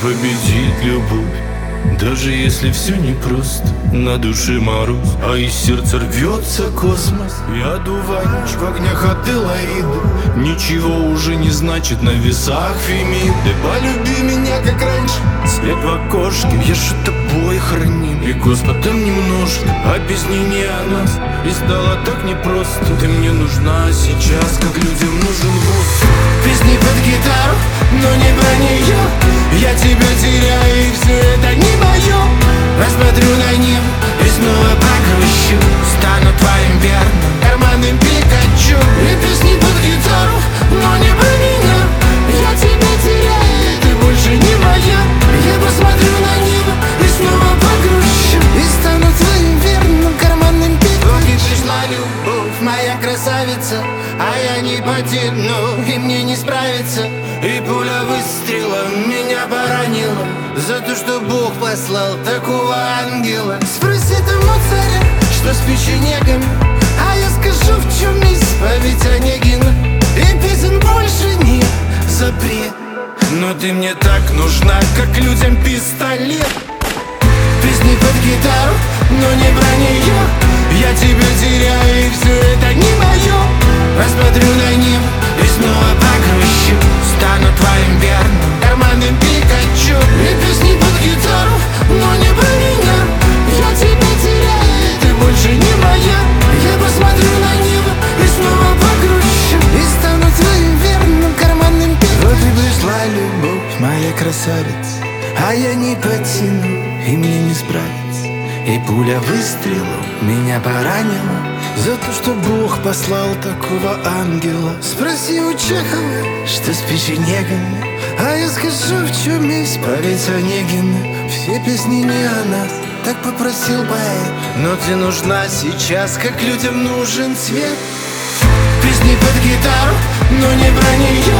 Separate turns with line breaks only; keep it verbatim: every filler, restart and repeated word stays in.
победит любовь. Даже если все непросто, на душе мороз, а из сердца рвется космос. Я дуванч в огнях Аделаиды, ничего уже не значит на весах Фемиды. Полюби меня как раньше, свет в окошке, я ж тобой храним. И Господом немножко объяснение о нас. И стало так непросто, ты мне нужна сейчас, как людям нужен воздух. Песни под гитару, но не про нее. Я тебя теряю, и все это не мое. Посмотрю на небо и снова погрущу. Стану твоим верным карманным Пикачу. И песни под гитару, но не про меня. Я тебя теряю, и ты больше не моя. Я посмотрю на небо и снова погрущу. И стану твоим верным карманным Пикачу. Вот и пришла любовь, моя красавица, а я не потяну, и мне не справиться. И пуля выстрела меня поранила за то, что Бог послал такого ангела. Спроси тому царя, что с печенегами, а я скажу, в чем исповедь Онегина. И песен больше нет, запрет. Но ты мне так нужна, как людям пистолет. Песни под гитару, но не про нее. Я тебя теряю, и все это не мое. Посмотрю на небо и снова погрущу. Стану твоим верным карманным Пикачу. И песни под гитару, но не про меня. Я тебя теряю, и ты больше не моя. Я посмотрю на небо и снова погрущу. И стану твоим верным карманным Пикачу. Вот и пришла любовь, моя красавица, а я не потяну, и мне не справиться. И пуля выстрелом меня поранила за то, что Бог послал такого ангела. Спроси у Чехова, что с печенегами, а я скажу, в чем исповедь Онегина. Все песни не о нас, так попросил поэт. Но ты нужна сейчас, как людям нужен свет. Песни под гитару, но не про нее.